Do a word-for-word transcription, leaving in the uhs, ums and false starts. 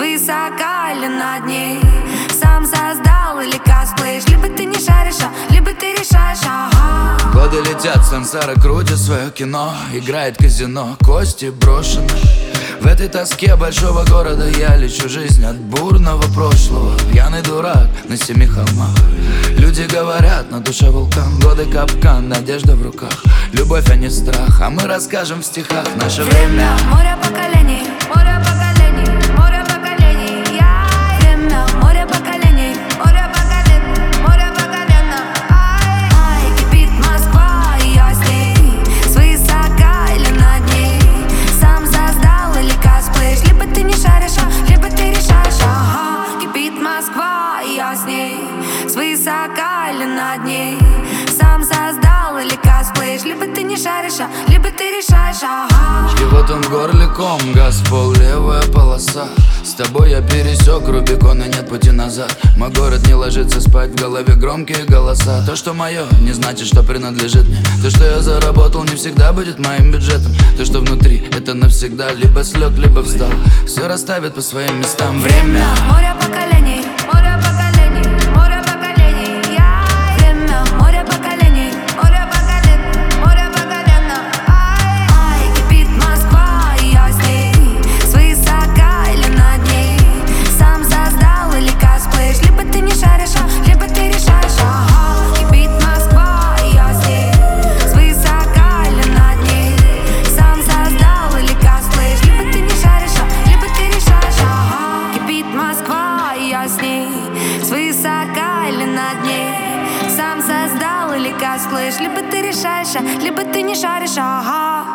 свысока или над ней. Сам создал или косплеишь, либо ты не шаришь, а либо ты решаешь, ага. Годы летят, сансара крутит свое кино. Играет казино, кости брошены. В этой тоске большого города я лечу жизнь от бурного прошлого. Пьяный дурак на семи холмах. Люди говорят, на душе вулкан. Годы капкан, надежда в руках. Любовь, а не страх, а мы расскажем в стихах наше время. Море поколений, море поколений, море поколений. Я время, море поколений, море поколений, море поколений. Ай, ай, кипит Москва, и я с ней. Свысока или над ней. Сам создал или косплеишь, либо ты не шаришь, а либо ты решаешь, ага. Кипит Москва, и я с ней. Свысока или над ней. Сам создал или косплеишь, либо ты не шаришь, а либо ты решаешь, ага. И вот он в горле ком, газ в пол, левая полоса. С тобой я пересек Рубикон, и нет пути назад. Мой город не ложится спать, в голове громкие голоса. То, что мое, не значит, что принадлежит мне. То, что я заработал, не всегда будет моим бюджетом. То, что внутри, это навсегда. Либо слег, либо встал. Все расставит по своим местам время. Море поколений, море поколений, море поколений. Я время, море поколений, море поколений, море поколений. Ай, ай, кипит Москва, и я с ней. Свысока или над ней. Сам создал или косплеишь, либо ты не шаришь, а либо ты решаешь, ага. Кипит Москва, и я с ней. Свысока или над ней. Сам создал или косплеишь, либо ты не шаришь, а либо ты решаешь, ага. Кипит Москва, и я с ней. Свысока или над ней. Сам создал или косплеишь, либо ты решаешь, а либо ты не шаришь, ага.